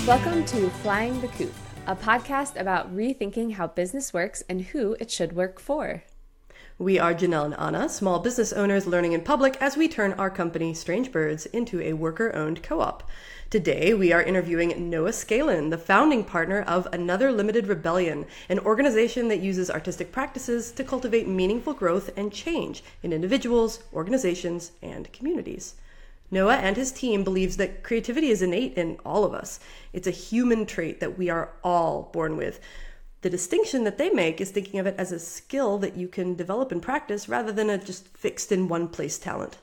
Welcome to Flying the Coop, a podcast about rethinking how business works and who it should work for. We are Janelle and Anna, small business owners learning in public as we turn our company, Strange Birds, into a worker-owned co-op. Today, we are interviewing Noah Scalin, the founding partner of Another Limited Rebellion, an organization that uses artistic practices to cultivate meaningful growth and change in individuals, organizations, and communities. Noah and his team believes that creativity is innate in all of us. It's a human trait that we are all born with. The distinction that they make is thinking of it as a skill that you can develop and practice rather than a just fixed in one place talent.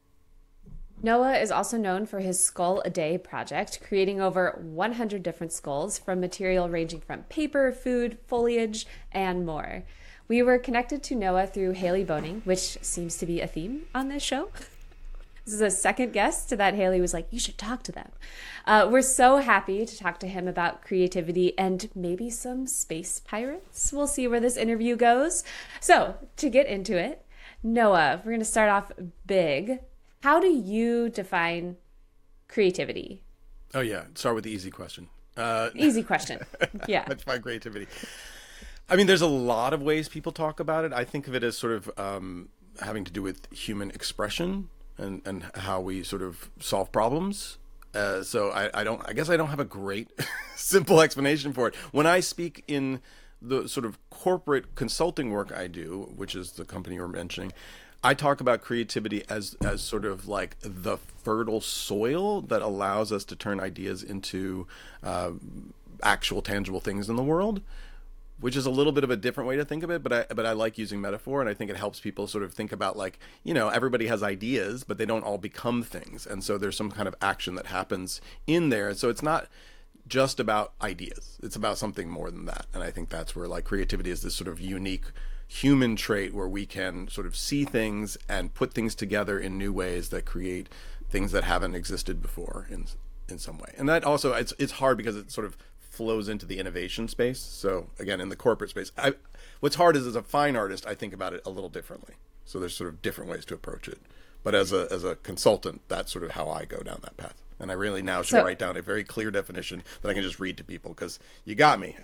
Noah is also known for his Skull a Day project, creating over 100 different skulls from material ranging from paper, food, foliage, and more. We were connected to Noah through Haley Boning, which seems to be a theme on this show. This is a second guest that Haley was like, you should talk to them. We're so happy to talk to him about creativity and maybe some space pirates. We'll see where this interview goes. So to get into it, Noah, we're going to start off big. How do you define creativity? Oh, yeah. Start with the easy question. Easy question. Yeah. Define creativity. I mean, there's a lot of ways people talk about it. I think of it as sort of having to do with human expression and how we sort of solve problems. So I guess I don't have a great simple explanation for it. When I speak in the sort of corporate consulting work I do, which is the company you're mentioning, I talk about creativity as sort of like the fertile soil that allows us to turn ideas into actual tangible things in the world, which is a little bit of a different way to think of it, but I like using metaphor, and I think it helps people sort of think about, like, you know, everybody has ideas, but they don't all become things, and so there's some kind of action that happens in there. So it's not just about ideas; it's about something more than that, and I think that's where, like, creativity is this sort of unique human trait where we can sort of see things and put things together in new ways that create things that haven't existed before in some way. And that also it's hard because it sort of flows into the innovation space. So again, in the corporate space, what's hard is, as a fine artist, I think about it a little differently. So there's sort of different ways to approach it. But as a consultant, that's sort of how I go down that path. And I really now should write down a very clear definition that I can just read to people, because you got me.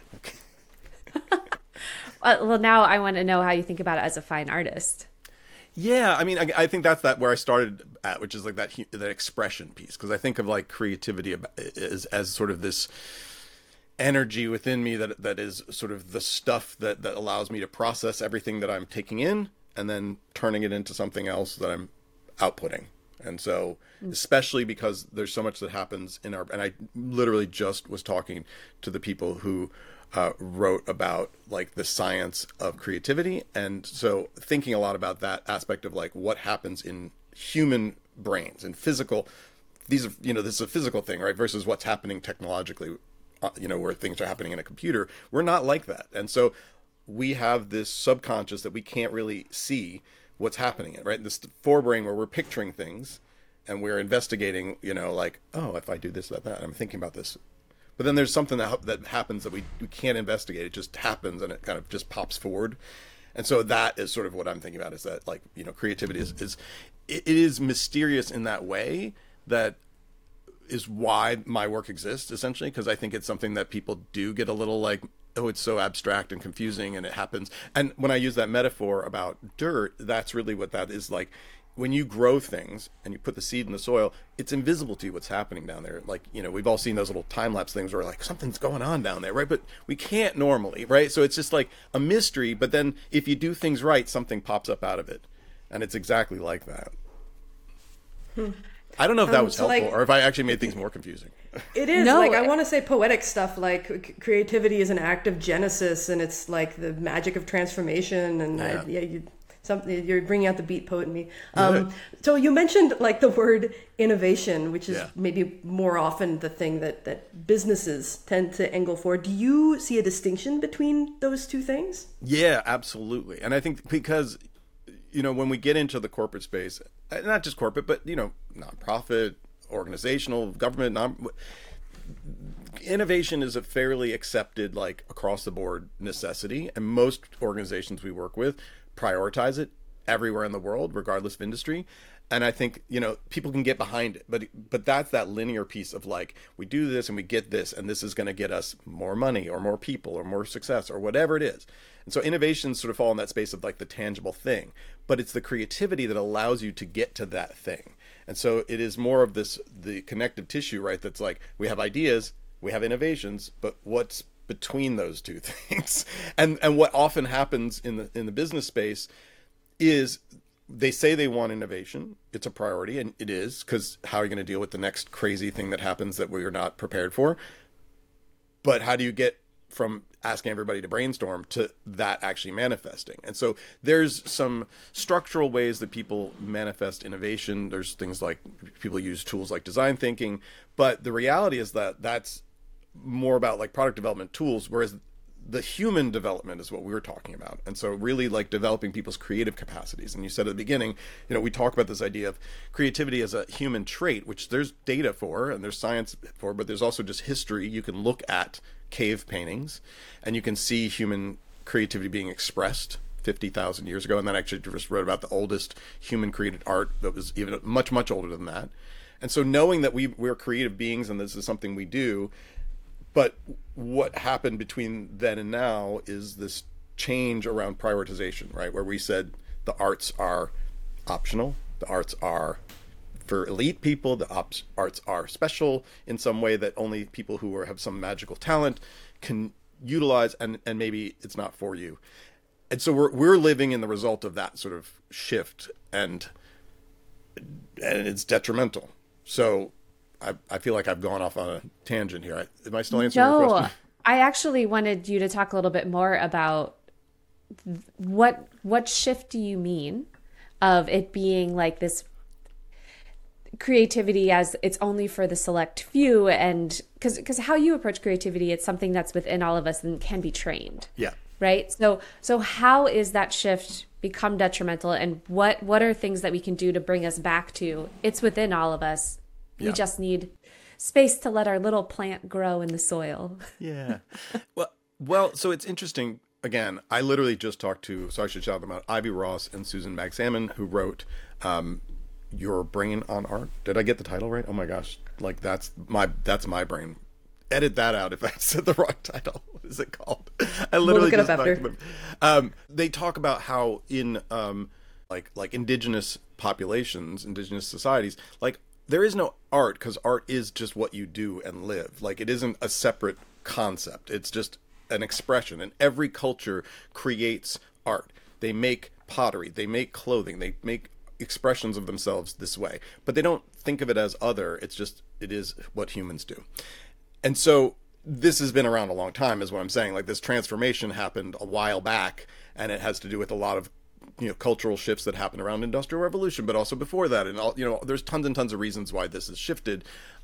Well, now I want to know how you think about it as a fine artist. Yeah, I mean, I think that's where I started at, which is like that expression piece, because I think of like creativity as sort of this energy within me that is sort of the stuff that allows me to process everything that I'm taking in and then turning it into something else that I'm outputting. And so, especially because there's so much that happens and I literally just was talking to the people who wrote about like the science of creativity. And so thinking a lot about that aspect of like what happens in human brains and physical, this is a physical thing, right? Versus what's happening technologically, where things are happening in a computer. We're not like that. And so we have this subconscious that we can't really see what's happening in, right? This forebrain where we're picturing things and we're investigating, like, oh, if I do this, that, I'm thinking about this. But then there's something that happens that we can't investigate. It just happens and it kind of just pops forward. And so that is sort of what I'm thinking about, is that, like, creativity is mysterious in that way. That is why my work exists, essentially, because I think it's something that people do get a little like, oh, it's so abstract and confusing and it happens. And when I use that metaphor about dirt, that's really what that is like. When you grow things and you put the seed in the soil, it's invisible to you what's happening down there. Like, we've all seen those little time-lapse things where like something's going on down there, right? But we can't normally, right? So it's just like a mystery, but then if you do things right, something pops up out of it. And it's exactly like that. I don't know if that was helpful, or if I actually made things more confusing. It is. No, I want to say poetic stuff, like creativity is an act of genesis, and it's like the magic of transformation, and you're bringing out the beat poet in me. So you mentioned like the word innovation, which is maybe more often the thing that businesses tend to angle for. Do you see a distinction between those two things? Yeah, absolutely. And I think because, when we get into the corporate space, not just corporate, but, nonprofit, organizational, government, innovation is a fairly accepted, like, across the board necessity. And most organizations we work with prioritize it everywhere in the world, regardless of industry. And I think, people can get behind it, but that's that linear piece of like, we do this and we get this, and this is going to get us more money or more people or more success or whatever it is. And so innovations sort of fall in that space of like the tangible thing, but it's the creativity that allows you to get to that thing. And so it is more of the connective tissue, right? That's like, we have ideas, we have innovations, but what's between those two things? And what often happens in the business space is they say they want innovation. It's a priority, and it is, because how are you going to deal with the next crazy thing that happens that we're not prepared for? But how do you get from asking everybody to brainstorm to that actually manifesting? And so there's some structural ways that people manifest innovation. There's things like people use tools like design thinking, but the reality is that that's more about like product development tools, whereas the human development is what we were talking about. And so really like developing people's creative capacities. And you said at the beginning, we talk about this idea of creativity as a human trait, which there's data for and there's science for, but there's also just history. You can look at cave paintings and you can see human creativity being expressed 50,000 years ago. And then I actually just wrote about the oldest human created art that was even much, much older than that. And so knowing that we're creative beings and this is something we do, but what happened between then and now is this change around prioritization, right? Where we said the arts are optional, the arts are for elite people, the arts are special in some way that only people who have some magical talent can utilize, and maybe it's not for you. And so we're living in the result of that sort of shift, and it's detrimental. So I feel like I've gone off on a tangent here. Am I still answering your question? I actually wanted you to talk a little bit more about what shift do you mean of it being like this creativity as it's only for the select few, and because how you approach creativity, it's something that's within all of us and can be trained. Yeah. Right. So how is that shift become detrimental, and what are things that we can do to bring us back to it's within all of us? We just need space to let our little plant grow in the soil. Yeah. Well, so it's interesting. Again, I literally just talked to, so I should shout them out, Ivy Ross and Susan Mag-Salmon, who wrote Your Brain on Art. Did I get the title right? Oh my gosh. Like that's my brain. Edit that out if I said the wrong title. What is it called? I literally we'll look just it up after. them. They talk about how in like indigenous populations, indigenous societies, like there is no art because art is just what you do and live. Like it isn't a separate concept. It's just an expression, and every culture creates art. They make pottery, they make clothing, they make expressions of themselves this way, but they don't think of it as other. It is what humans do. And so this has been around a long time is what I'm saying. Like this transformation happened a while back, and it has to do with a lot of cultural shifts that happened around Industrial Revolution, but also before that, and all there's tons and tons of reasons why this has shifted.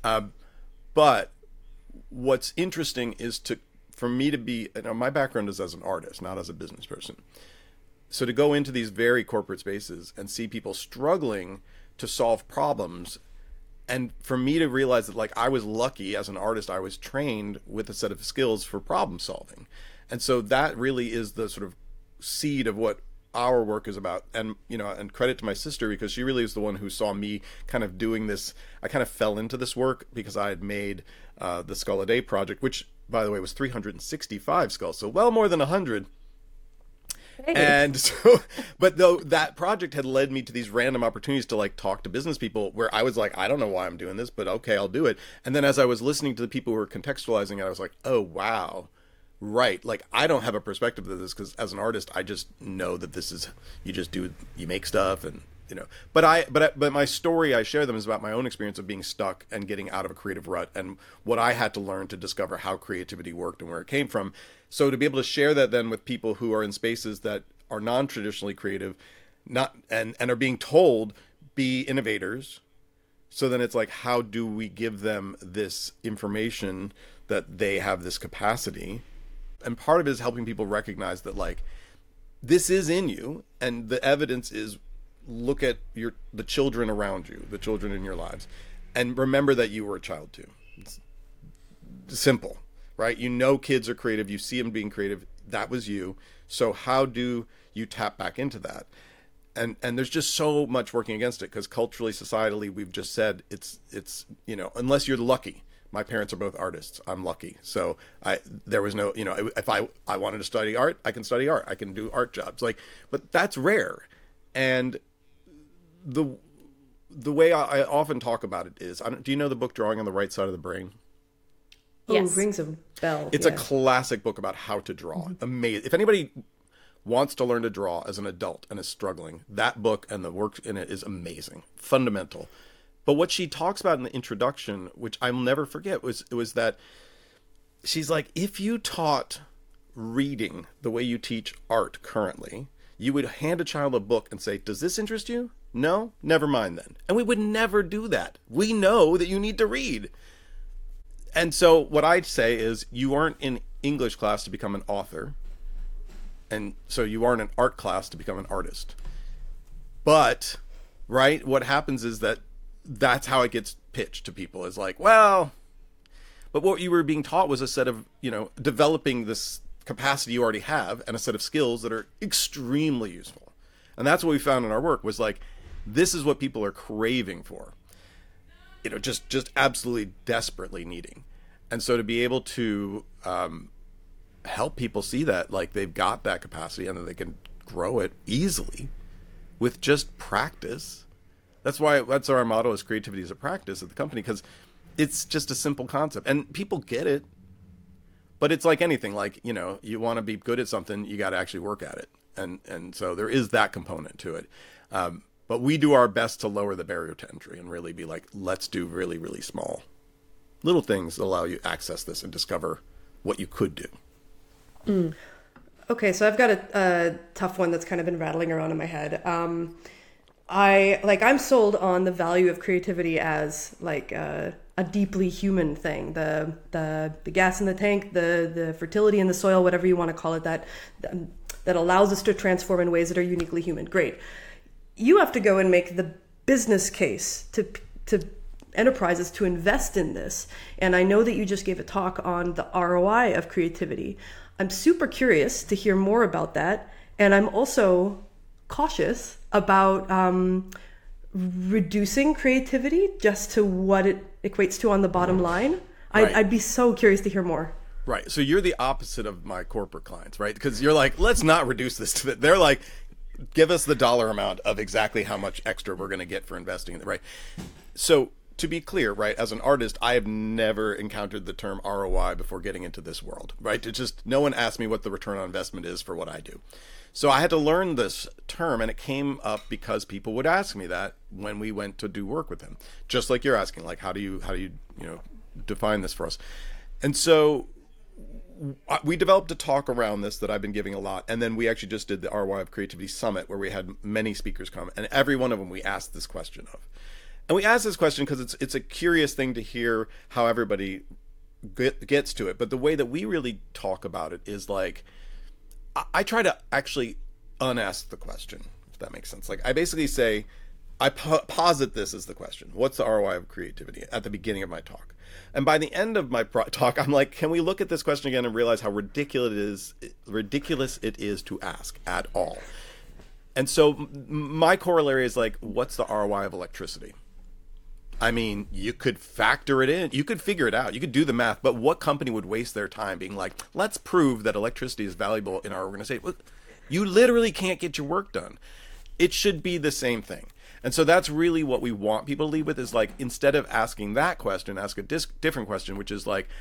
But what's interesting is for me to be, my background is as an artist, not as a business person. So to go into these very corporate spaces and see people struggling to solve problems, and for me to realize that like I was lucky as an artist, I was trained with a set of skills for problem solving. And so that really is the sort of seed of what our work is about. And and credit to my sister, because she really is the one who saw me kind of doing this. I kind of fell into this work because I had made the Skull a Day project, which by the way was 365 skulls, so well more than 100. Hey. And so, but though that project had led me to these random opportunities to like talk to business people where I was like, I don't know why I'm doing this, but okay, I'll do it. And then as I was listening to the people who were contextualizing it, I was like, oh, wow. Right. Like I don't have a perspective of this because as an artist, I just know that this is, you make stuff and, but my story I share them is about my own experience of being stuck and getting out of a creative rut and what I had to learn to discover how creativity worked and where it came from. So to be able to share that then with people who are in spaces that are non-traditionally creative, and are being told be innovators. So then it's like, how do we give them this information that they have this capacity? And part of it is helping people recognize that like this is in you, and the evidence is look at the children around you, the children in your lives, and remember that you were a child too. It's simple, right? Kids are creative. You see them being creative. That was you. So how do you tap back into that? and there's just so much working against it because culturally, societally, we've just said it's unless you're lucky. My parents are both artists. I'm lucky. So there was no, if I wanted to study art, I can study art. I can do art jobs. But that's rare. And the way I often talk about it is, do you know the book Drawing on the Right Side of the Brain? Yes. Oh, rings a bell. It's a classic book about how to draw. Amazing. If anybody wants to learn to draw as an adult and is struggling, that book and the work in it is amazing. Fundamental. But what she talks about in the introduction, which I'll never forget, was that she's like, if you taught reading the way you teach art currently, you would hand a child a book and say, does this interest you? No? Never mind then. And we would never do that. We know that you need to read. And so what I'd say is, you aren't in English class to become an author. And so you aren't in art class to become an artist. But, right, what happens is that's how it gets pitched to people, is like, well, but what you were being taught was a set of, developing this capacity you already have and a set of skills that are extremely useful. And that's what we found in our work, was like, this is what people are craving for, just absolutely desperately needing. And so to be able to help people see that, like, they've got that capacity and that they can grow it easily with just practice. That's our motto, is creativity is a practice at the company, because it's just a simple concept and people get it. But it's like anything, like, you want to be good at something, you got to actually work at it. And so there is that component to it. But we do our best to lower the barrier to entry and really be like, let's do really, really small little things that allow you to access this and discover what you could do. Okay, so I've got a tough one that's kind of been rattling around in my head. I'm sold on the value of creativity as like a deeply human thing. The gas in the tank, the fertility in the soil, whatever you want to call it, that allows us to transform in ways that are uniquely human. Great. You have to go and make the business case to enterprises to invest in this. And I know that you just gave a talk on the ROI of creativity. I'm super curious to hear more about that. And I'm also cautious about reducing creativity just to what it equates to on the bottom line. Right. I'd be so curious to hear more. Right. So you're the opposite of my corporate clients, right? Because you're like, let's not reduce this to they're like, give us the dollar amount of exactly how much extra we're going to get for investing in it, right? So to be clear, right, as an artist, I have never encountered the term ROI before getting into this world, right? It just, no one asked me what the return on investment is for what I do. So I had to learn this term, and it came up because people would ask me that when we went to do work with them. Just like you're asking, like, how do you define this for us? And so we developed a talk around this that I've been giving a lot, and then we actually just did the ROI of Creativity Summit, where we had many speakers come, and every one of them we asked this question of. And we asked this question because it's a curious thing to hear how everybody gets to it. But the way that we really talk about it is like, I try to actually unask the question, if that makes sense. Like, I basically say, I posit this as the question: what's the ROI of creativity, at the beginning of my talk? And by the end of my talk, I'm like, can we look at this question again and realize how ridiculous it is to ask at all? And so my corollary is like, what's the ROI of electricity? I mean, you could factor it in. You could figure it out. You could do the math. But what company would waste their time being like, let's prove that electricity is valuable in our organization? Well, you literally can't get your work done. It should be the same thing. And so that's really what we want people to lead with, is like, instead of asking that question, ask a different question, which is like,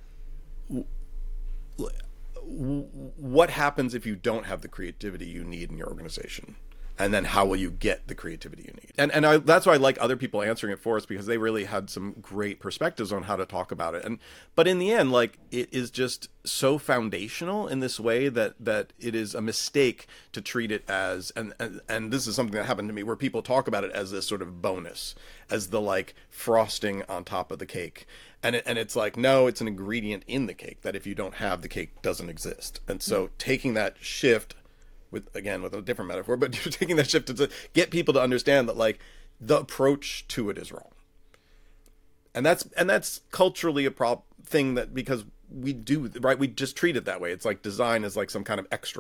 what happens if you don't have the creativity you need in your organization? And then how will you get the creativity you need? And that's why I like other people answering it for us, because they really had some great perspectives on how to talk about it. But in the end, like, it is just so foundational in this way that it is a mistake to treat it as, and this is something that happened to me, where people talk about it as this sort of bonus, as the like frosting on top of the cake. And it's like, no, it's an ingredient in the cake that if you don't have, the cake doesn't exist. And so taking that shift, with a different metaphor, but you're taking that shift to get people to understand that, like, the approach to it is wrong. And that's culturally a thing, that because we do, right, we just treat it that way. It's like design is like some kind of extra,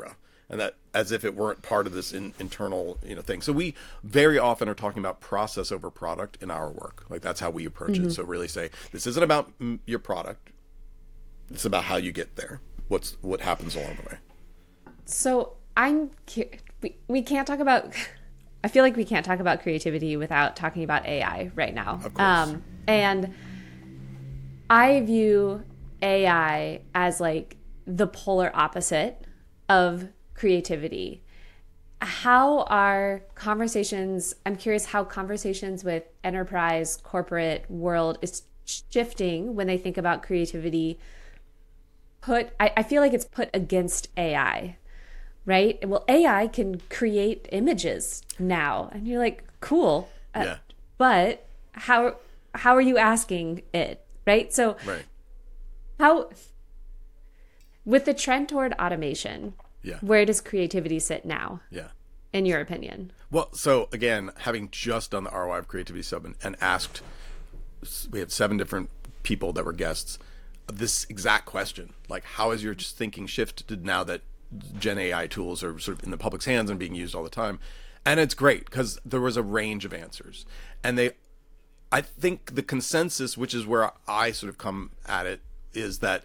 and that as if it weren't part of this internal thing. So we very often are talking about process over product in our work. Like that's how we approach it. So really say, this isn't about your product, it's about how you get there, what happens along the way. So we can't talk about, I feel like we can't talk about creativity without talking about AI right now. Of course. And I view AI as like the polar opposite of creativity. How are conversations, I'm curious how conversations with enterprise, corporate world is shifting when they think about creativity. I feel like it's put against AI, right? Well, AI can create images now. And you're like, cool. Yeah. But how are you asking it, right? So Right. how, with the trend toward automation, Yeah. where does creativity sit now, Yeah. in your opinion? Well, so again, having just done the ROI of Creativity Sub and asked, we had 7 different people that were guests, this exact question, like how has your thinking shifted now that Gen AI tools are sort of in the public's hands and being used all the time? And it's great because there was a range of answers, and I think the consensus, which is where I sort of come at it, is that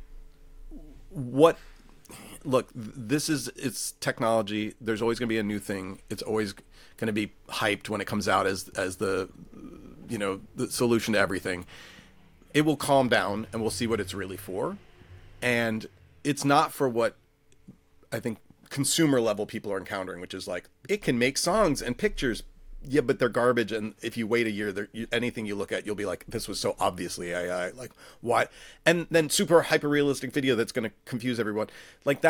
it's technology. There's always going to be a new thing. It's always going to be hyped when it comes out as the solution to everything. It will calm down and we'll see what it's really for. And it's not for what I think consumer level people are encountering, which is like, it can make songs and pictures. Yeah, but they're garbage. And if you wait a year, anything you look at, you'll be like, this was so obviously AI. Like, why? And then super hyper realistic video that's going to confuse everyone. Like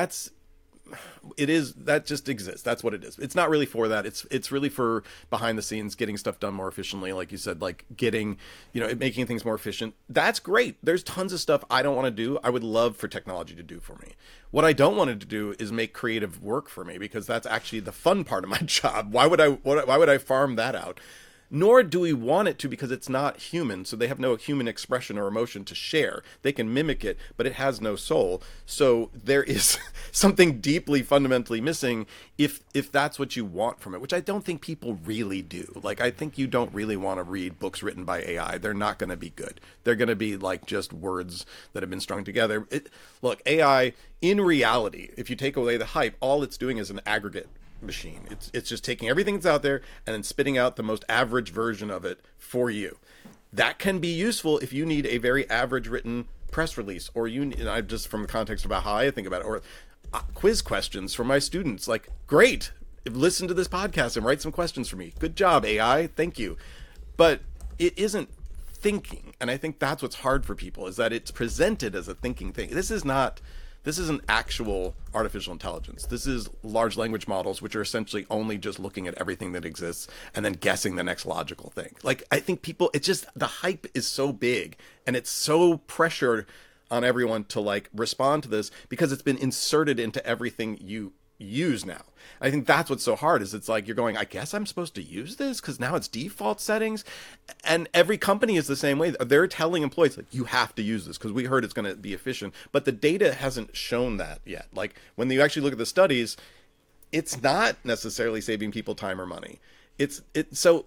that just exists. That's what it is. It's not really for that. It's really for behind the scenes, getting stuff done more efficiently. Like you said, like getting, making things more efficient. That's great. There's tons of stuff I don't want to do. I would love for technology to do for me. What I don't want it to do is make creative work for me, because that's actually the fun part of my job. Why would I farm that out? Nor do we want it to, because it's not human, so they have no human expression or emotion to share. They can mimic it, but it has no soul. So there is something deeply fundamentally missing if that's what you want from it, which I don't think people really do. Like, I think you don't really want to read books written by AI. They're not going to be good. They're going to be like just words that have been strung together. Look, AI, in reality, if you take away the hype, all it's doing is an aggregate machine. It's just taking everything that's out there and then spitting out the most average version of it for you. That can be useful if you need a very average written press release, or I just, from the context about how I think about it, or quiz questions for my students. Like, great, listen to this podcast and write some questions for me. Good job, AI. Thank you. But it isn't thinking, and I think that's what's hard for people, is that it's presented as a thinking thing. This isn't actual artificial intelligence. This is large language models, which are essentially only just looking at everything that exists and then guessing the next logical thing. Like, I think people, it's just, the hype is so big and it's so pressured on everyone to like respond to this because it's been inserted into everything you use now. I think that's what's so hard, is it's like you're going, I guess I'm supposed to use this because now it's default settings. And every company is the same way. They're telling employees, like, you have to use this because we heard it's going to be efficient. But the data hasn't shown that yet. Like, when you actually look at the studies, it's not necessarily saving people time or money. So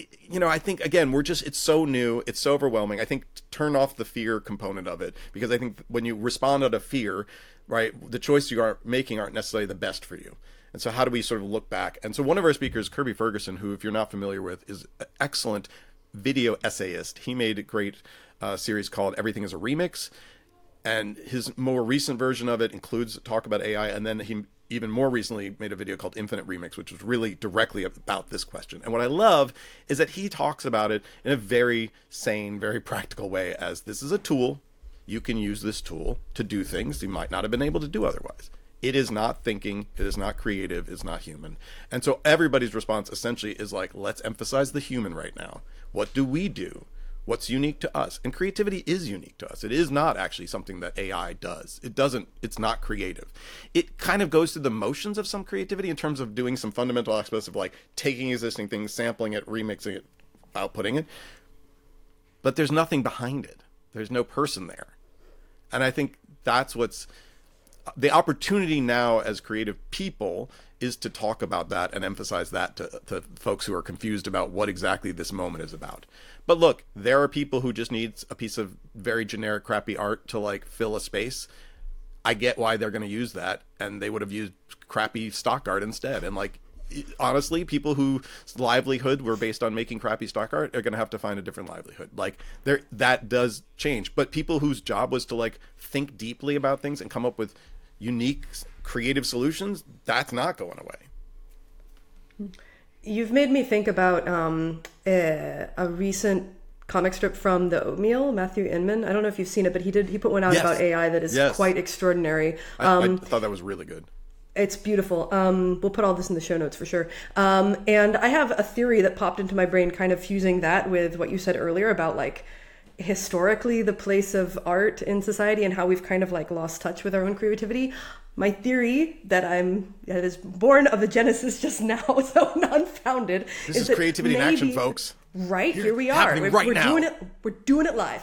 I think, again, it's so new, it's so overwhelming. I think turn off the fear component of it, because I think when you respond out of fear, right, the choices you are making aren't necessarily the best for you. And so how do we sort of look back? And so one of our speakers, Kirby Ferguson, who, if you're not familiar with, is an excellent video essayist. He made a great series called Everything is a Remix. And his more recent version of it includes talk about AI. And then he even more recently made a video called Infinite Remix, which was really directly about this question. And what I love is that he talks about it in a very sane, very practical way, as this is a tool. You can use this tool to do things you might not have been able to do otherwise. It is not thinking, it is not creative, it's not human. And so everybody's response essentially is like, let's emphasize the human right now. What do we do? What's unique to us? And creativity is unique to us. It is not actually something that AI does. It's not creative. It kind of goes through the motions of some creativity in terms of doing some fundamental aspects of like taking existing things, sampling it, remixing it, outputting it. But there's nothing behind it. There's no person there. And I think that's what's the opportunity now as creative people is to talk about that and emphasize that to folks who are confused about what exactly this moment is about. But look, there are people who just need a piece of very generic, crappy art to like fill a space. I get why they're going to use that, and they would have used crappy stock art instead. And like, honestly, people whose livelihood were based on making crappy stock art are going to have to find a different livelihood. Like, there, that does change. But people whose job was to like think deeply about things and come up with unique, creative solutions, that's not going away. You've made me think about a recent comic strip from the Oatmeal, Matthew Inman. I don't know if you've seen it, but he put one out Yes. about AI that is quite extraordinary. I thought that was really good. It's beautiful. We'll put all this in the show notes for sure. And I have a theory that popped into my brain, kind of fusing that with what you said earlier about like historically the place of art in society and how we've kind of like lost touch with our own creativity. My theory that is born of the Genesis just now, so unfounded. This is creativity in action, folks. Right, here we are. We're now. doing it. We're doing it live.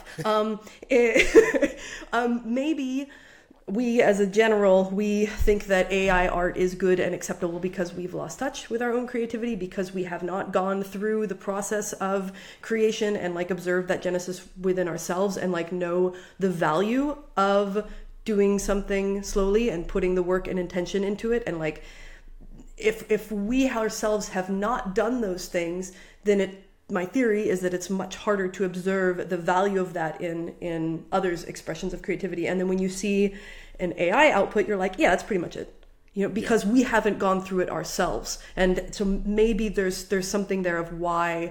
Maybe we, as a general, we think that AI art is good and acceptable because we've lost touch with our own creativity, because we have not gone through the process of creation and like observed that Genesis within ourselves and like know the value of doing something slowly and putting the work and intention into it. And like, if we ourselves have not done those things, then my theory is that it's much harder to observe the value of that in others' expressions of creativity. And then when you see an AI output, you're like, yeah, that's pretty much it. Because we haven't gone through it ourselves. And so maybe there's something there of why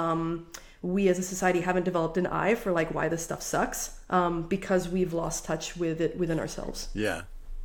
we as a society haven't developed an eye for like why this stuff sucks, because we've lost touch with it within ourselves. Yeah,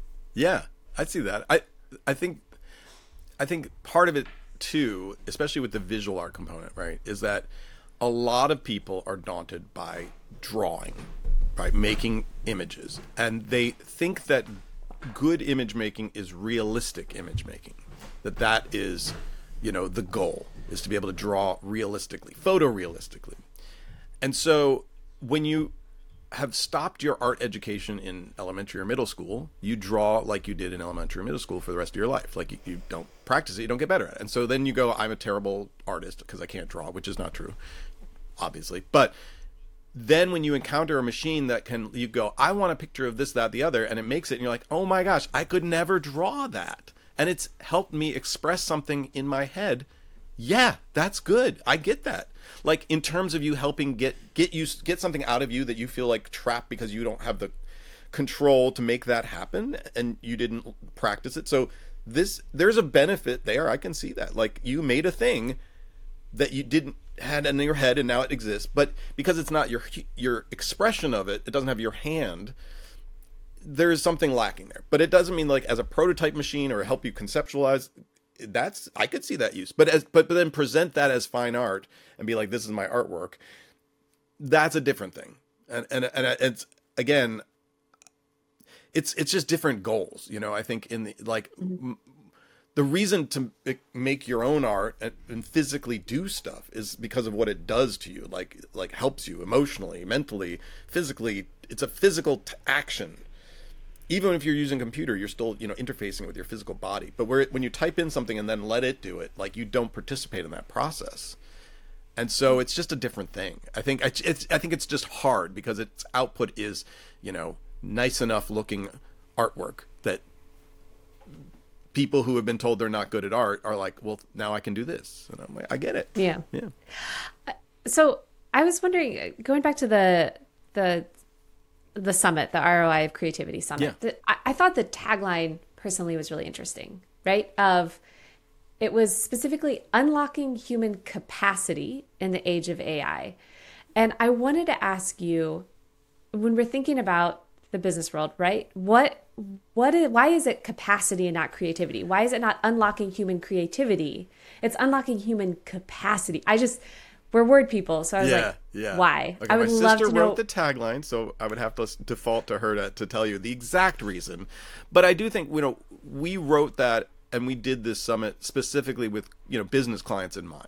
I see that. I think part of it too, especially with the visual art component, right, is that a lot of people are daunted by drawing, right, making images, and they think that good image making is realistic image making, that is, the goal is to be able to draw realistically, photorealistically. And so when you have stopped your art education in elementary or middle school, you draw like you did in elementary or middle school for the rest of your life. Like you don't practice it, you don't get better at it. And so then you go, I'm a terrible artist because I can't draw, which is not true, obviously. But then when you encounter a machine that you go, I want a picture of this, that, the other, and it makes it, and you're like, oh my gosh, I could never draw that. And it's helped me express something in my head. Yeah, that's good. I get that. Like in terms of you helping get something out of you that you feel like trapped because you don't have the control to make that happen and you didn't practice it. So there's a benefit there. I can see that. Like you made a thing that you didn't had in your head and now it exists, but because it's not your expression of it, it doesn't have your hand. There's something lacking there. But it doesn't mean like as a prototype machine or help you conceptualize. I could see that use, but then present that as fine art and be like, this is my artwork. That's a different thing. And it's, again, it's just different goals. I think in the, like, the reason to make your own art and physically do stuff is because of what it does to you, like helps you emotionally, mentally, physically. It's a physical action. Even if you're using a computer, you're still, interfacing with your physical body. But when you type in something and then let it do it, like you don't participate in that process. And so it's just a different thing. I think it's just hard because its output is, nice enough looking artwork that people who have been told they're not good at art are like, well, now I can do this. And I'm like, I get it. Yeah. Yeah. So I was wondering, going back to the summit, the ROI of Creativity Summit, Yeah. I thought the tagline personally was really interesting, right? It was specifically unlocking human capacity in the age of AI. And I wanted to ask you, when we're thinking about the business world, right? Why is it capacity and not creativity? Why is it not unlocking human creativity? It's unlocking human capacity. We're word people, so I was why? Okay, I would my love sister to know. wrote the tagline, so I would have to default to her to tell you the exact reason. But I do think, we wrote that and we did this summit specifically with, business clients in mind.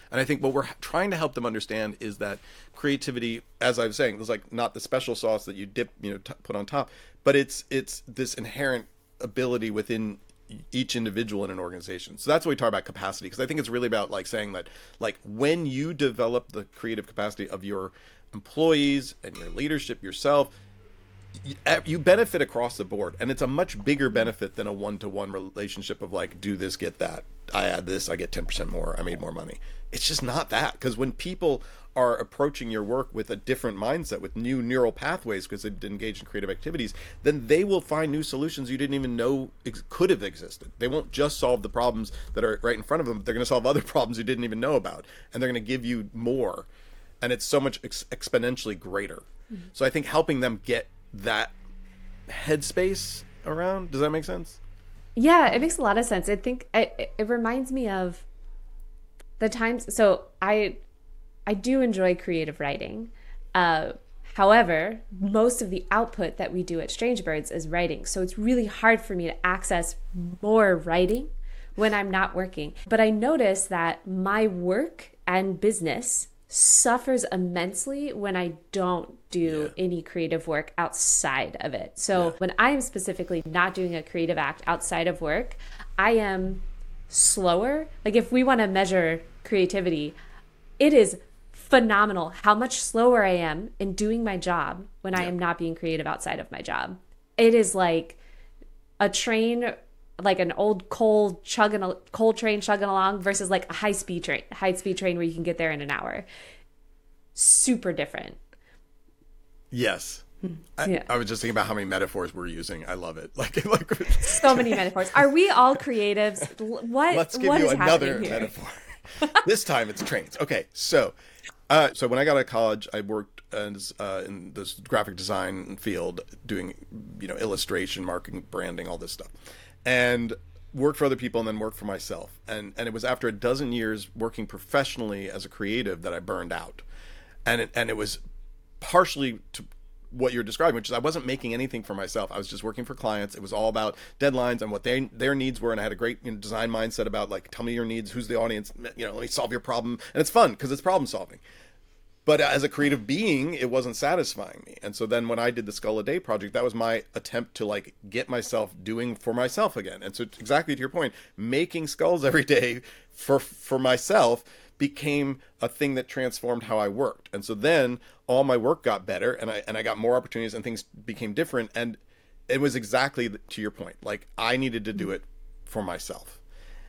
And I think what we're trying to help them understand is that creativity, as I was saying, is like not the special sauce that you dip, put on top, but it's this inherent ability within each individual in an organization. So that's what we talk about capacity, because I think it's really about like saying that like when you develop the creative capacity of your employees and your leadership yourself, you benefit across the board, and it's a much bigger benefit than a one-to-one relationship of like, do this, get that, I add this, I get 10% more, I made more money. It's just not that, because when people are approaching your work with a different mindset, with new neural pathways, because they've engaged in creative activities, then they will find new solutions you didn't even know could have existed. They won't just solve the problems that are right in front of them, they're going to solve other problems you didn't even know about, and they're going to give you more, and it's so much exponentially greater. Mm-hmm. So I think helping them get that headspace around, does that make sense? Yeah, it makes a lot of sense. I think it reminds me of the times, so I do enjoy creative writing. However, most of the output that we do at Strange Birds is writing. So it's really hard for me to access more writing when I'm not working. But I notice that my work and business suffers immensely when I don't do any creative work outside of it. So when I am specifically not doing a creative act outside of work, I am slower. Like if we want to measure creativity, it is phenomenal how much slower I am in doing my job when I am not being creative outside of my job. It is like a train, like an old coal train chugging along versus like a high speed train where you can get there in an hour. Super different. Yes. I was just thinking about how many metaphors we're using. I love it. Like so many metaphors. Are we all creatives? Let's give you another metaphor. This time it's trains. Okay, so when I got out of college, I worked as in this graphic design field, doing illustration, marketing, branding, all this stuff, and worked for other people and then worked for myself. And it was after a dozen years working professionally as a creative that I burned out, and it was partially to what you're describing, which is I wasn't making anything for myself. I was just working for clients. It was all about deadlines and what their needs were. And I had a great design mindset about like, tell me your needs, who's the audience, let me solve your problem. And it's fun because it's problem solving. But as a creative being, it wasn't satisfying me. And so then when I did the Skull a Day project, that was my attempt to like get myself doing for myself again. And so exactly to your point, making skulls every day for myself became a thing that transformed how I worked. And so then all my work got better, and I got more opportunities, and things became different. And it was exactly to your point. Like I needed to do it for myself.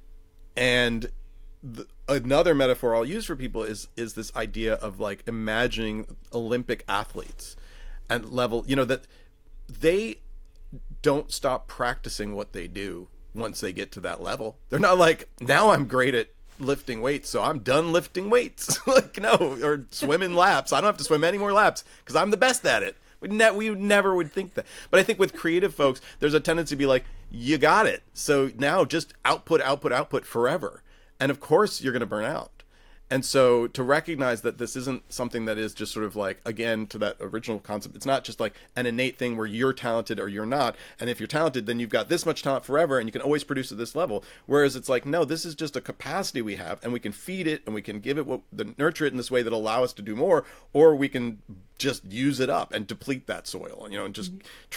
And another metaphor I'll use for people is this idea of like imagining Olympic athletes and level, that they don't stop practicing what they do once they get to that level. They're not like, now I'm great at lifting weights, so I'm done lifting weights. Like, no, or swimming laps. I don't have to swim any more laps because I'm the best at it. We never would think that. But I think with creative folks, there's a tendency to be like, you got it. So now just output forever. And of course you're going to burn out. And so to recognize that this isn't something that is just sort of like, again, to that original concept, it's not just like an innate thing where you're talented or you're not. And if you're talented, then you've got this much talent forever and you can always produce at this level. Whereas it's like, no, this is just a capacity we have, and we can feed it and we can give it nurture it in this way that'll allow us to do more, or we can just use it up and deplete that soil, and just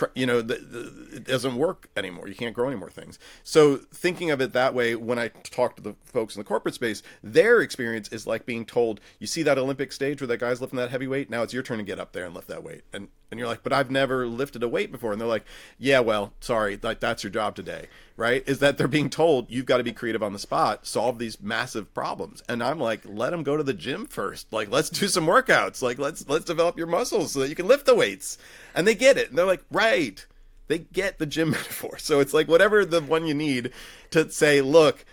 it doesn't work anymore. You can't grow any more things. So thinking of it that way, when I talk to the folks in the corporate space, their experience is like being told, you see that Olympic stage where that guy's lifting that heavy weight? Now it's your turn to get up there and lift that weight. And you're like, but I've never lifted a weight before. And they're like, yeah, well, sorry, like that's your job today, right? Is that they're being told, you've got to be creative on the spot, solve these massive problems. And I'm like, let them go to the gym first. Like, let's do some workouts. Like, let's develop your muscles so that you can lift the weights. And they get it. And they're like, right. They get the gym metaphor. So it's like whatever the one you need to say, look.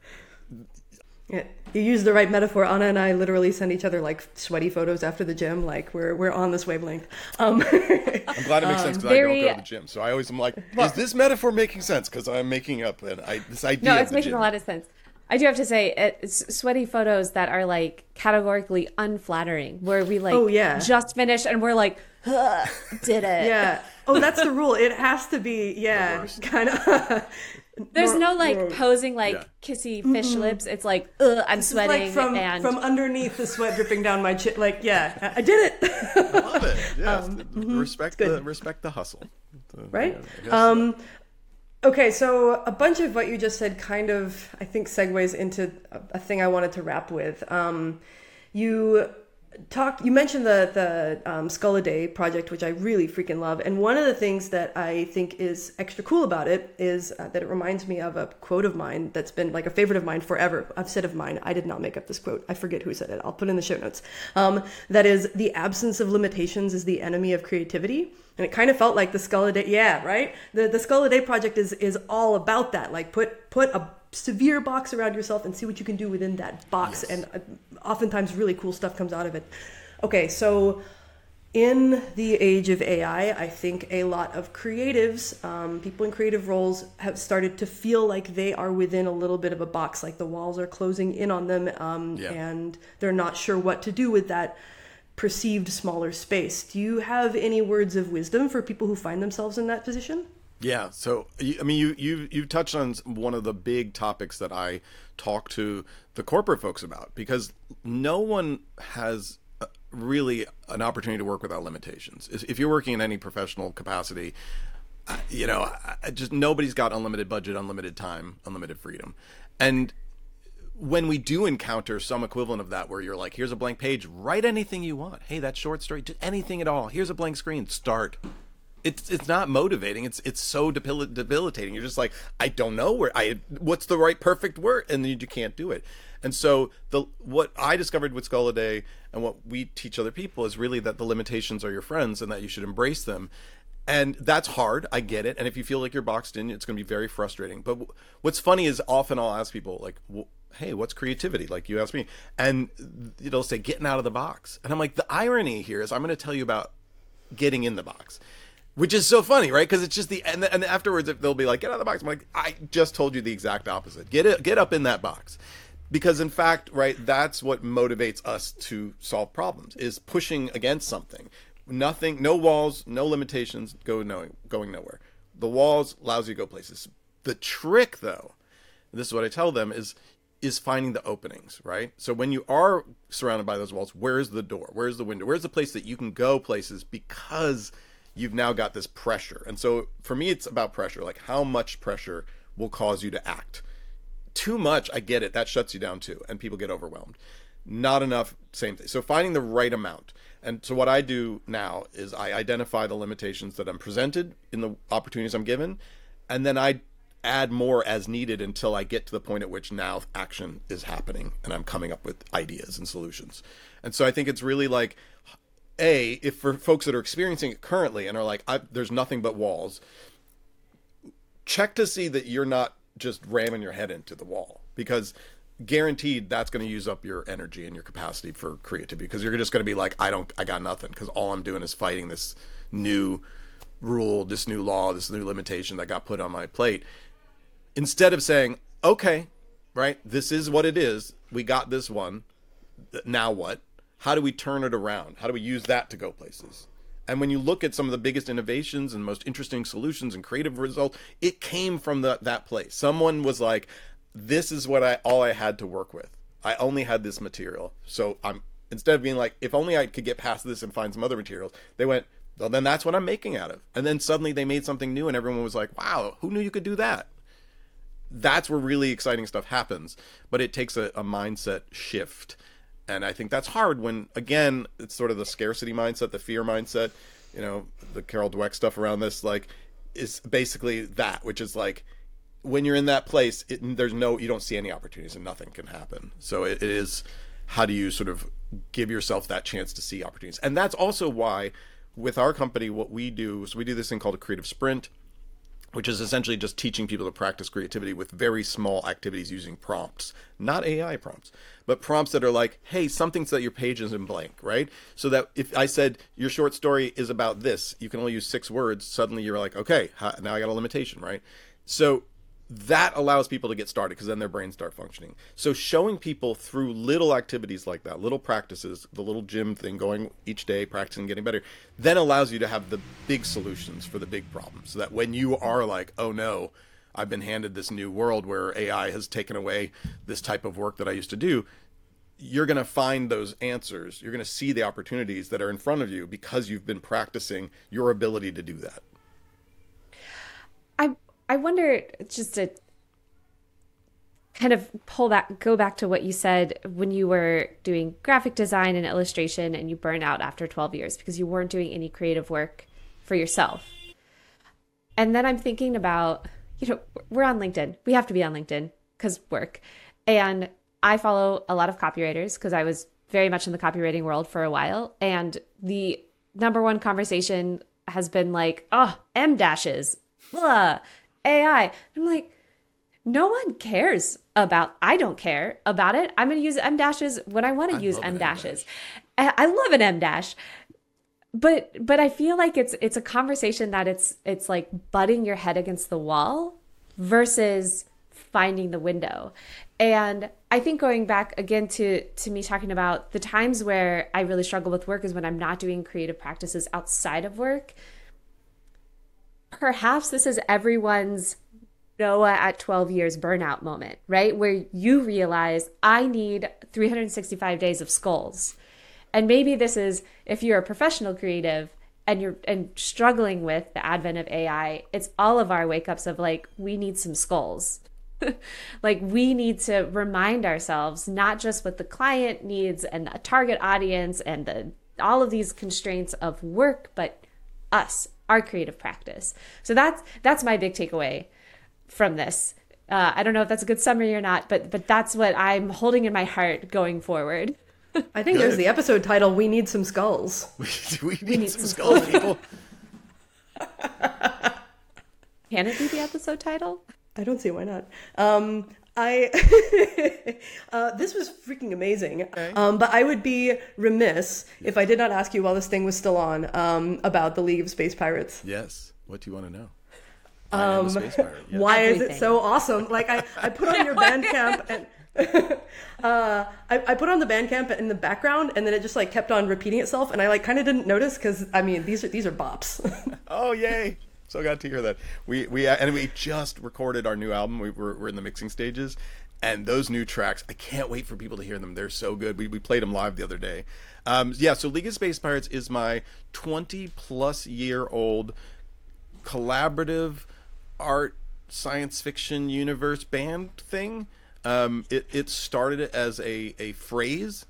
Yeah, you use the right metaphor. Anna and I literally send each other like sweaty photos after the gym. Like we're on this wavelength. I'm glad it makes sense because I don't go to the gym. So I always am like, is this metaphor making sense? Because I'm making up this idea. No, it's making a lot of sense. I do have to say, it's sweaty photos that are like categorically unflattering, where we like just finished and we're like, did it. Yeah. Oh, that's the rule. It has to be, kind of. There's no like posing like kissy fish lips. It's like, I'm sweating. Like from underneath the sweat dripping down my chin. Like, yeah, I did it. I love it. Yes. Respect the hustle. Right? Okay, so a bunch of what you just said kind of, I think, segues into a thing I wanted to wrap with. You mentioned the Skull a Day project, which I really freaking love. And one of the things that I think is extra cool about it is that it reminds me of a quote of mine that's been like a favorite of mine forever. I've said of mine. I did not make up this quote. I forget who said it. I'll put it in the show notes. That is, the absence of limitations is the enemy of creativity. And it kind of felt like the Skull a Day. Yeah, right? The Skull a Day project is all about that. Like put a severe box around yourself and see what you can do within that box. Yes. And oftentimes really cool stuff comes out of it. Okay, so in the age of AI, I think a lot of creatives, people in creative roles, have started to feel like they are within a little bit of a box, like the walls are closing in on them, and they're not sure what to do with that perceived smaller space. Do you have any words of wisdom for people who find themselves in that position? Yeah. So, I mean, you've touched on one of the big topics that I talk to the corporate folks about, because no one has really an opportunity to work without limitations. If you're working in any professional capacity, just nobody's got unlimited budget, unlimited time, unlimited freedom. And when we do encounter some equivalent of that, where you're like, here's a blank page, write anything you want. Hey, that short story, do anything at all. Here's a blank screen, start. It's not motivating. It's so debilitating. You're just like, I don't know what's the right perfect word, and then you can't do it. And so what I discovered with Skull a Day and what we teach other people is really that the limitations are your friends and that you should embrace them. And that's hard. I get it. And if you feel like you're boxed in, it's going to be very frustrating. But what's funny is often I'll ask people like, hey, what's creativity? Like you asked me, and they'll say getting out of the box. And I'm like, the irony here is I'm going to tell you about getting in the box. Which is so funny, right? Because it's just and afterwards they'll be like, get out of the box. I'm like, I just told you the exact opposite. Get up in that box. Because in fact, right, that's what motivates us to solve problems, is pushing against something. Nothing, no walls, no limitations, going nowhere. The walls allows you to go places. The trick, though, this is what I tell them, is finding the openings, right? So when you are surrounded by those walls, where's the door? Where's the window? Where's the place that you can go places because you've now got this pressure? And so for me, it's about pressure. Like, how much pressure will cause you to act? Too much, I get it. That shuts you down too, and people get overwhelmed. Not enough, same thing. So finding the right amount. And so what I do now is I identify the limitations that I'm presented in the opportunities I'm given, and then I add more as needed until I get to the point at which now action is happening and I'm coming up with ideas and solutions. And so I think it's really like, if for folks that are experiencing it currently and are like, there's nothing but walls, check to see that you're not just ramming your head into the wall, because guaranteed that's going to use up your energy and your capacity for creativity, because you're just going to be like, I got nothing, because all I'm doing is fighting this new rule, this new law, this new limitation that got put on my plate. Instead of saying, okay, right, this is what it is, we got this one, now what? How do we turn it around? How do we use that to go places? And when you look at some of the biggest innovations and most interesting solutions and creative results, it came from that place. Someone was like, this is what all I had to work with. I only had this material. So instead of being like, if only I could get past this and find some other materials, they went, well, then that's what I'm making out of. And then suddenly they made something new and everyone was like, wow, who knew you could do that? That's where really exciting stuff happens. But it takes a mindset shift. And I think that's hard when, again, it's sort of the scarcity mindset, the fear mindset, the Carol Dweck stuff around this, like, is basically that, which is like, when you're in that place, you don't see any opportunities and nothing can happen. So it is, how do you sort of give yourself that chance to see opportunities? And that's also why with our company, what we do, so we do this thing called a creative sprint, which is essentially just teaching people to practice creativity with very small activities using prompts, not AI prompts, but prompts that are like, hey, something so that your page isn't blank, right? So that if I said your short story is about this, you can only use 6 words, suddenly you're like, okay, now I got a limitation, right? So that allows people to get started because then their brains start functioning. So showing people through little activities like that, little practices, the little gym thing, going each day, practicing, getting better, then allows you to have the big solutions for the big problems. So that when you are like, oh no, I've been handed this new world where AI has taken away this type of work that I used to do, you're going to find those answers. You're going to see the opportunities that are in front of you because you've been practicing your ability to do that. I wonder, just to kind of go back to what you said when you were doing graphic design and illustration and you burned out after 12 years because you weren't doing any creative work for yourself. And then I'm thinking about, we're on LinkedIn. We have to be on LinkedIn because work. And I follow a lot of copywriters because I was very much in the copywriting world for a while. And the number one conversation has been like, oh, M dashes, blah, AI. I'm like, no one cares I don't care about it. I'm going to use M dashes when I want to use M dashes. I love an M dash. But I feel like it's a conversation that it's like butting your head against the wall versus finding the window. And I think going back again to me talking about the times where I really struggle with work is when I'm not doing creative practices outside of work. Perhaps this is everyone's Noah at 12 years burnout moment, right? Where you realize I need 365 days of skulls. And maybe this is, if you're a professional creative and struggling with the advent of AI, it's all of our wake ups of like, we need some skulls. Like we need to remind ourselves, not just what the client needs and a target audience and all of these constraints of work, but us, our creative practice. So that's my big takeaway from this. I don't know if that's a good summary or not, but that's what I'm holding in my heart going forward. I think there's the episode title, We Need Some Skulls. we need some skulls, people. Can it be the episode title? I don't see why not. This was freaking amazing. Okay. But I would be remiss if I did not ask you while this thing was still on about the League of Space Pirates. Yes. What do you want to know? I am a space pirate. Yes. Why is it so awesome? Like I put on your Bandcamp and I put on the Bandcamp in the background, and then it just like kept on repeating itself, and I like kind of didn't notice because I mean these are bops. Oh yay! So glad to hear that. We just recorded our new album. We're in the mixing stages, and those new tracks, I can't wait for people to hear them. They're so good. We played them live the other day. So League of Space Pirates is my 20+ year old collaborative art science fiction universe band thing. It started as a phrase.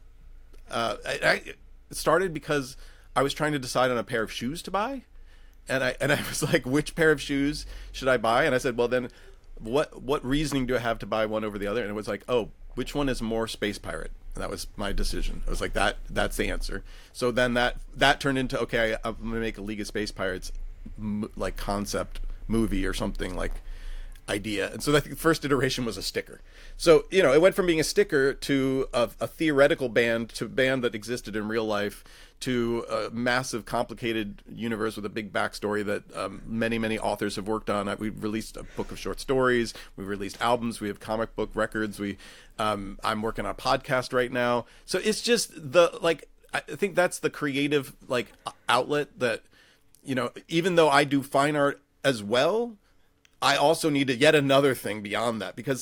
It started because I was trying to decide on a pair of shoes to buy. And I was like, which pair of shoes should I buy? And I said, well, then what reasoning do I have to buy one over the other? And it was like, oh, which one is more space pirate? And that was my decision. I was like, that's the answer. So then that turned into, okay, I'm going to make a League of Space Pirates like concept movie or something, like idea. And so I think the first iteration was a sticker. So, it went from being a sticker to a theoretical band to a band that existed in real life to a massive, complicated universe with a big backstory that many, many authors have worked on. We've released a book of short stories. We've released albums. We have comic book records. I'm working on a podcast right now. So it's just I think that's the creative outlet that, even though I do fine art as well, I also need yet another thing beyond that, because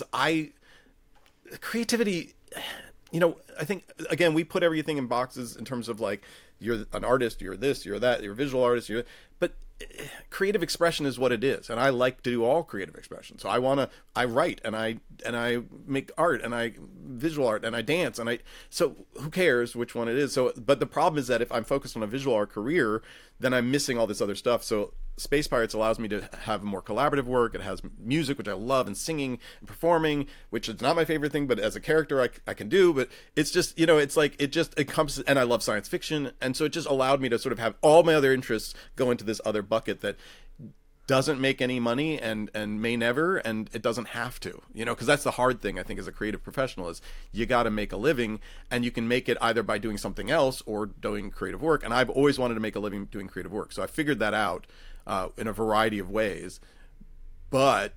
creativity, I think, again, we put everything in boxes in terms of like, you're an artist, you're this, you're that, you're a visual artist, but creative expression is what it is. And I like to do all creative expression. So I write and I make art and I visual art and I dance so who cares which one it is? So, but the problem is that if I'm focused on a visual art career, then I'm missing all this other stuff. So Space Pirates allows me to have more collaborative work. It has music, which I love, and singing and performing, which is not my favorite thing, but as a character I can do. But it's just, it's like it just encompasses, and I love science fiction. And so it just allowed me to sort of have all my other interests go into this other bucket that doesn't make any money and may never, and it doesn't have to, because that's the hard thing, I think, as a creative professional, is you got to make a living, and you can make it either by doing something else or doing creative work. And I've always wanted to make a living doing creative work. So I figured that out in a variety of ways. But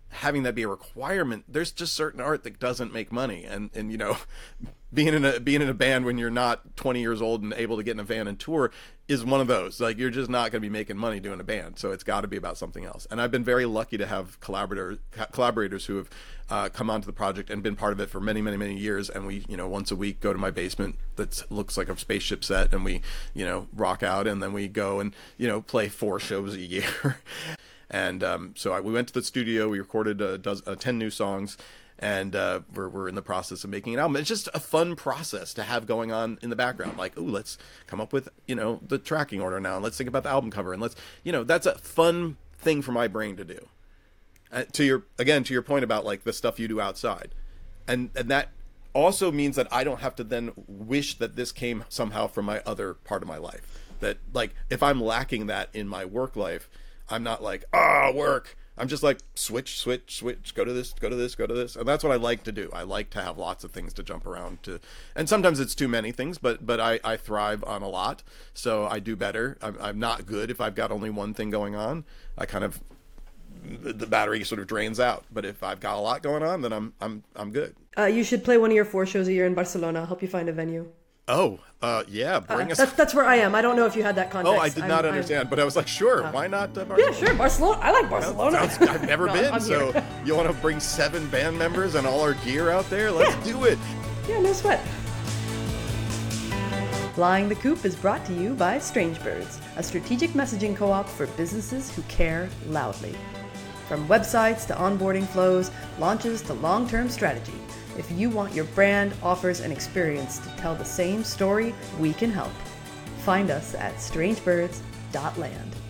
having that be a requirement, there's just certain art that doesn't make money. And you know, being in a band when you're not 20 years old and able to get in a van and tour is one of those. Like, you're just not going to be making money doing a band. So it's got to be about something else. And I've been very lucky to have collaborators who have come onto the project and been part of it for many, many, many years. And we, you know, once a week go to my basement that looks like a spaceship set, and we, you know, rock out, and then we go and, you know, play 4 shows a year. And so we went to the studio, we recorded 10 new songs, and we're in the process of making an album. It's just a fun process to have going on in the background. Like, ooh, let's come up with, you know, the tracking order now, and let's think about the album cover, and let's, you know, that's a fun thing for my brain to do. To your point about like the stuff you do outside, and that also means that I don't have to then wish that this came somehow from my other part of my life. That, like, if I'm lacking that in my work life, I'm not like, work. I'm just like, switch, go to this. And that's what I like to do. I like to have lots of things to jump around to. And sometimes it's too many things, but I thrive on a lot. So I do better. I'm not good if I've got only one thing going on. I kind of, the battery sort of drains out. But if I've got a lot going on, then I'm good. You should play one of your 4 shows a year in Barcelona. I'll help you find a venue. Oh, yeah, bring us. That's where I am. I don't know if you had that context. Oh, I did not understand, but I was like, sure, why not Barcelona? Yeah, sure, Barcelona. I like Barcelona. I've never been, so you want to bring 7 band members and all our gear out there? Let's do it. Yeah, no sweat. Flying the Coop is brought to you by Strangebirds, a strategic messaging co-op for businesses who care loudly. From websites to onboarding flows, launches to long-term strategy, if you want your brand, offers, and experience to tell the same story, we can help. Find us at strangebirds.land.